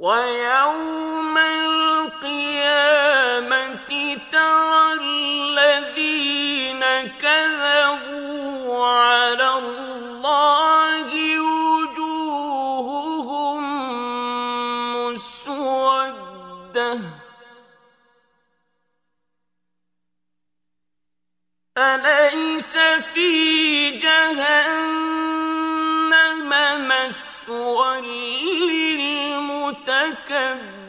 وَيَوْمَ الْقِيَامَةِ تَرَى الَّذِينَ كَذَبُوا عَلَى اللَّهِ وُجُوهُهُم مُّسْوَدَّةٌ أَلَيْسَ فِي جَهَنَّمَ مَثْوًى لِّلْمُتَكَبِّرِينَ